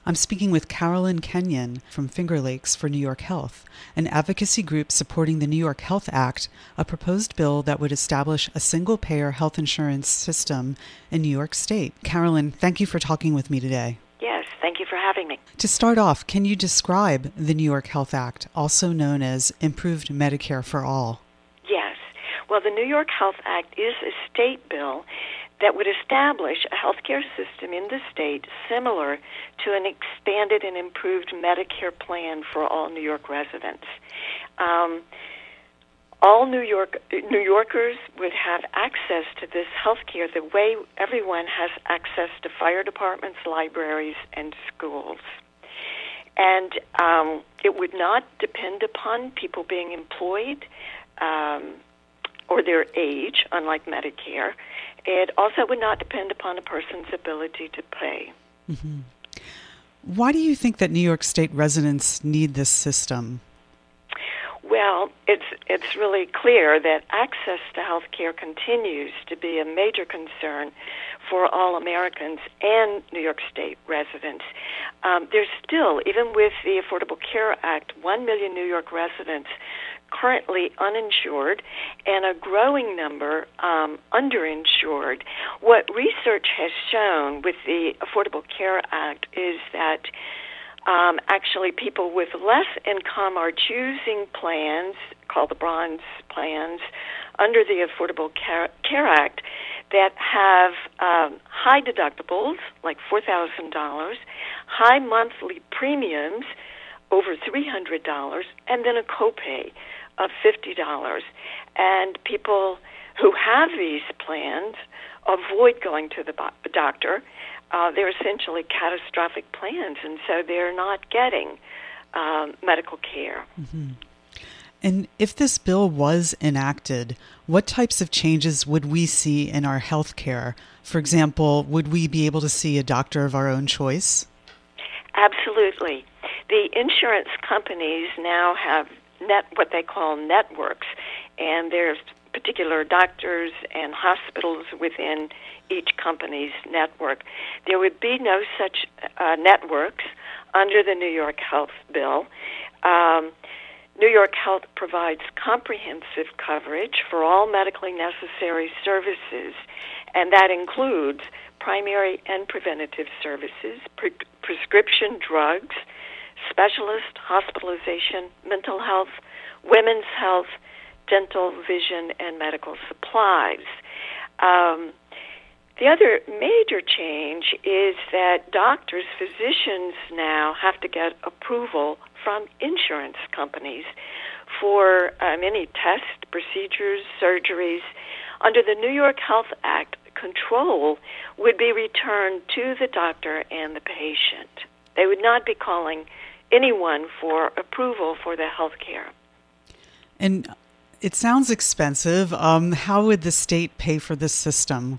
I'm speaking with Carolyn Kenyon from Finger Lakes for New York Health, an advocacy group supporting the New York Health Act, a proposed bill that would establish a single-payer health insurance system in New York State. Carolyn, thank you for talking with me today. Yes, thank you for having me. To start off, can you describe the New York Health Act, also known as Improved Medicare for All? Yes. Well, the New York Health Act is a state bill that would establish a healthcare system in the state similar to an expanded and improved Medicare plan for all New York residents. All New Yorkers would have access to this healthcare the way everyone has access to fire departments, libraries, and schools. And it would not depend upon people being employed or their age, unlike Medicare. It also would not depend upon a person's ability to pay. Mm-hmm. Why do you think that New York State residents need this system? Well, it's really clear that access to health care continues to be a major concern for all Americans and New York State residents. There's still, even with the Affordable Care Act, 1 million New York residents currently uninsured and a growing number underinsured. What research has shown with the Affordable Care Act is that actually people with less income are choosing plans called the bronze plans under the Affordable Care Act that have high deductibles, like $4,000, high monthly premiums, over $300, and then a copay of $50. And people who have these plans avoid going to the doctor. They're essentially catastrophic plans, and so they're not getting medical care. Mm-hmm. And if this bill was enacted, what types of changes would we see in our health care? For example, would we be able to see a doctor of our own choice? Absolutely. The insurance companies now have what they call networks, and there's particular doctors and hospitals within each company's network. There would be no such networks under the New York Health Bill. New York Health provides comprehensive coverage for all medically necessary services, and that includes primary and preventative services, prescription drugs, specialist hospitalization, mental health, women's health, dental, vision, and medical supplies. The other major change is that doctors, physicians now have to get approval from insurance companies for many tests, procedures, surgeries. Under the New York Health Act, control would be returned to the doctor and the patient. They would not be calling anyone for approval for the health care. And it sounds expensive. How would the state pay for this system?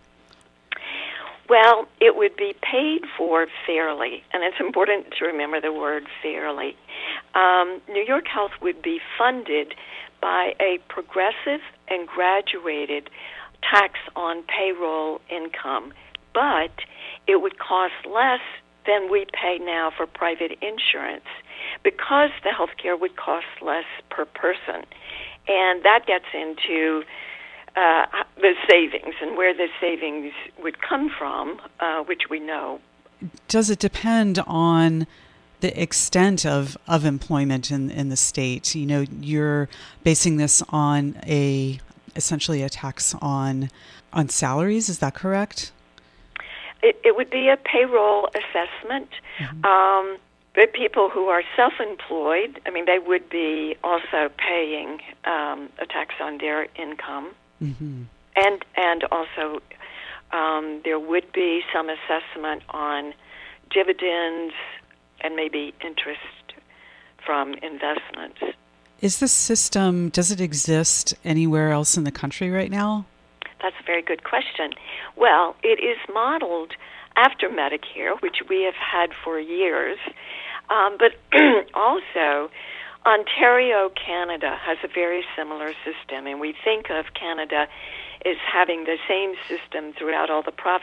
Well, it would be paid for fairly, and it's important to remember the word fairly. New York Health would be funded by a progressive and graduated tax on payroll income, but it would cost less than we pay now for private insurance because the health care would cost less per person. And that gets into the savings and where the savings would come from, which we know. Does it depend on the extent of employment in the state? You know, you're basing this on essentially a tax on salaries, is that correct? It would be a payroll assessment. Mm-hmm. The people who are self-employed, they would be also paying a tax on their income. Mm-hmm. And also there would be some assessment on dividends and maybe interest from investments. Is this system, does it exist anywhere else in the country right now? That's a very good question. Well, it is modeled after Medicare, which we have had for years, but also Ontario, Canada, has a very similar system, and we think of Canada as having the same system throughout all the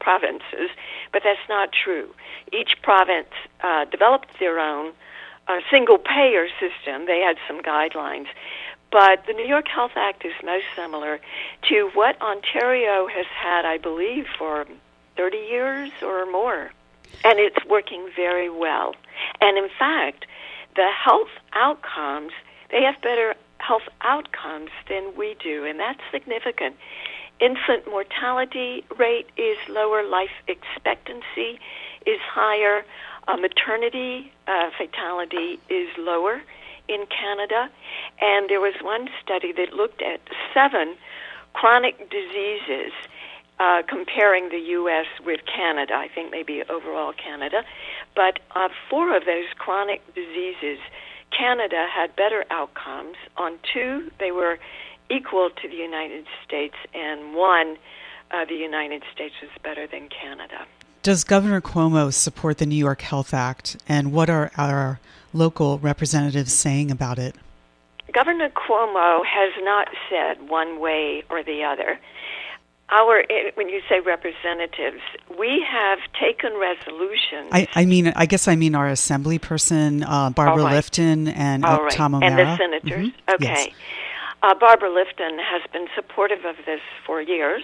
provinces, but that's not true. Each province developed their own single-payer system. They had some guidelines. But the New York Health Act is most similar to what Ontario has had, I believe, for 30 years or more. And it's working very well. And in fact, the health outcomes, they have better health outcomes than we do, and that's significant. Infant mortality rate is lower, life expectancy is higher, maternity fatality is lower in Canada, and there was one study that looked at 7 chronic diseases comparing the U.S. with Canada, I think maybe overall Canada, but 4 of those chronic diseases, Canada had better outcomes. On 2, they were equal to the United States, and 1, the United States was better than Canada. Does Governor Cuomo support the New York Health Act, and what are our local representatives saying about it? Governor Cuomo has not said one way or the other. When you say representatives, we have taken resolutions. I guess I mean our assembly person, Barbara Lifton and Tom O'Mara. And the senators. Mm-hmm. Okay. Yes. Barbara Lifton has been supportive of this for years.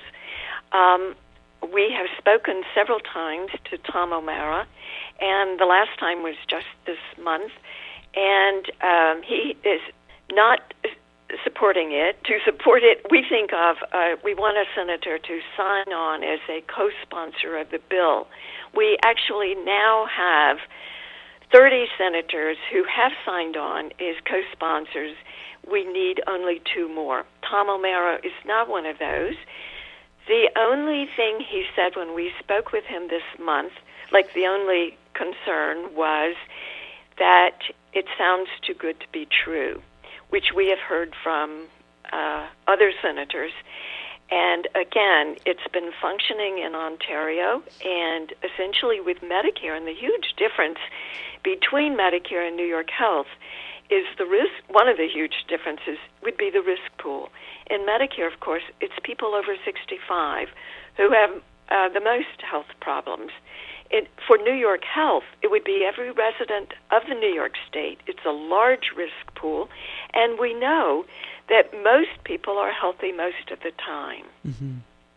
We have spoken several times to Tom O'Mara, and the last time was just this month, and he is not supporting it. To support it, we think of, we want a senator to sign on as a co-sponsor of the bill. We actually now have 30 senators who have signed on as co-sponsors. We need only 2 more. Tom O'Mara is not one of those. The only thing he said when we spoke with him this month, like the only concern, was that it sounds too good to be true, which we have heard from other senators. And again, it's been functioning in Ontario, and essentially with Medicare, and the huge difference between Medicare and New York Health is the risk. One of the huge differences would be the risk pool. In Medicare, of course, it's people over 65 who have the most health problems. For New York Health, it would be every resident of the New York State. It's a large risk pool, and we know that most people are healthy most of the time. Mm-hmm.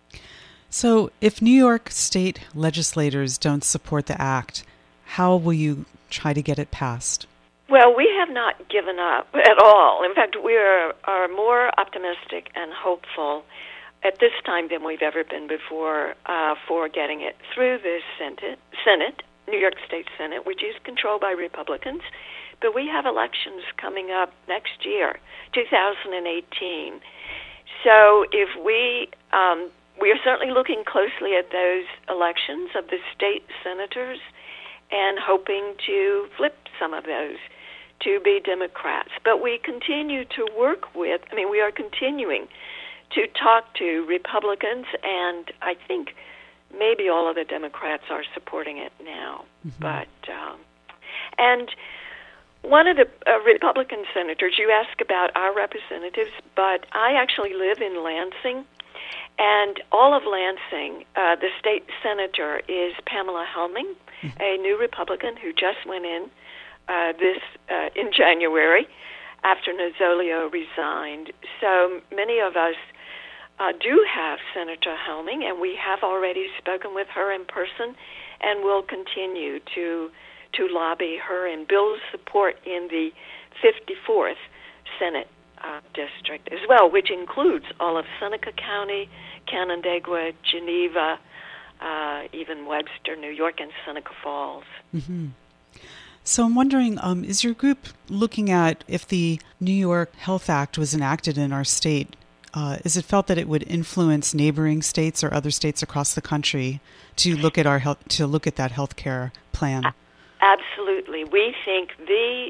So if New York State legislators don't support the act, how will you try to get it passed? Well, we have not given up at all. In fact, we are more optimistic and hopeful at this time than we've ever been before for getting it through the Senate, New York State Senate, which is controlled by Republicans. But we have elections coming up next year, 2018. So if we are certainly looking closely at those elections of the state senators and hoping to flip some of those to be Democrats. But we continue to work with, we are continuing to talk to Republicans, and I think maybe all of the Democrats are supporting it now. Mm-hmm. But and one of the Republican senators, you ask about our representatives, but I actually live in Lansing, and all of Lansing, the state senator is Pamela Helming, mm-hmm. a new Republican who just went in in January after Nozzolio resigned. So many of us do have Senator Helming, and we have already spoken with her in person, and will continue to lobby her and build support in the 54th Senate district as well, which includes all of Seneca County, Canandaigua, Geneva, even Webster, New York, and Seneca Falls. Mm-hmm. So I'm wondering, is your group looking at if the New York Health Act was enacted in our state, is it felt that it would influence neighboring states or other states across the country to look at that health care plan? Absolutely. We think the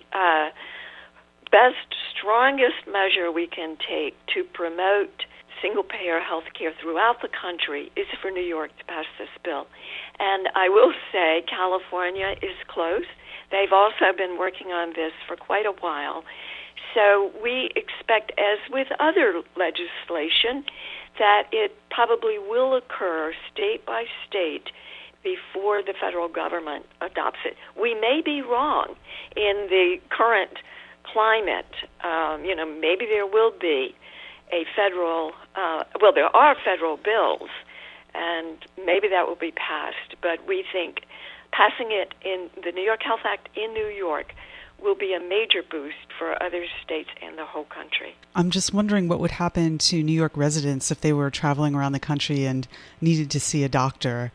best, strongest measure we can take to promote single-payer health care throughout the country is for New York to pass this bill. And I will say California is close. They've also been working on this for quite a while. So we expect, as with other legislation, that it probably will occur state by state before the federal government adopts it. We may be wrong in the current climate. Maybe there will be a federal, there are federal bills, and maybe that will be passed, but we think passing it in the New York Health Act in New York will be a major boost for other states and the whole country. I'm just wondering what would happen to New York residents if they were traveling around the country and needed to see a doctor.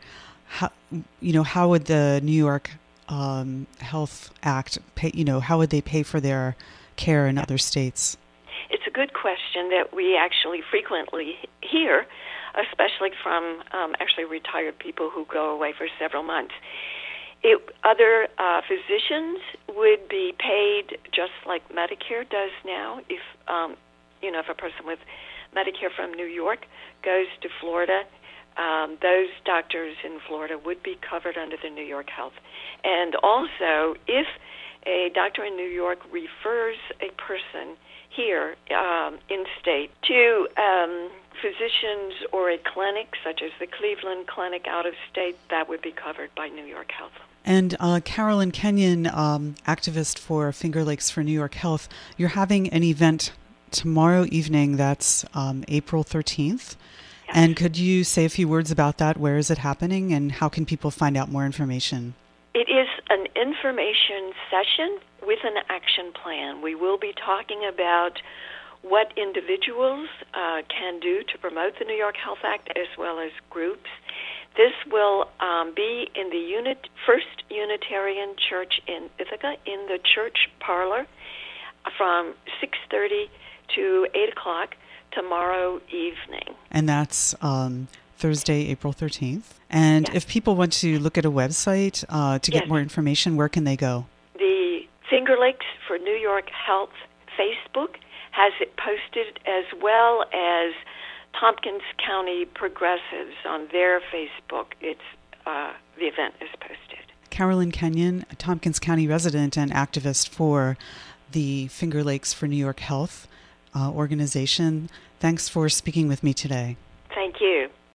How would the New York Health Act pay, how would they pay for their care in other states? It's a good question that we actually frequently hear, especially from actually retired people who go away for several months. Other physicians would be paid just like Medicare does now. If if a person with Medicare from New York goes to Florida, those doctors in Florida would be covered under the New York Health. And also, if a doctor in New York refers a person here in state to physicians or a clinic, such as the Cleveland Clinic out of state, that would be covered by New York Health. And Carolyn Kenyon, activist for Finger Lakes for New York Health, you're having an event tomorrow evening that's April 13th. Yes. And could you say a few words about that? Where is it happening and how can people find out more information? It is an information session with an action plan. We will be talking about what individuals can do to promote the New York Health Act as well as groups. This will be in the First Unitarian Church in Ithaca in the church parlor from 6:30 to 8 o'clock tomorrow evening. And that's Thursday, April 13th. And yes. If people want to look at a website to get yes. more information, where can they go? The Finger Lakes for New York Health Facebook has it posted, as well as Tompkins County Progressives on their Facebook. The event is posted. Carolyn Kenyon, a Tompkins County resident and activist for the Finger Lakes for New York Health organization. Thanks for speaking with me today. Thank you.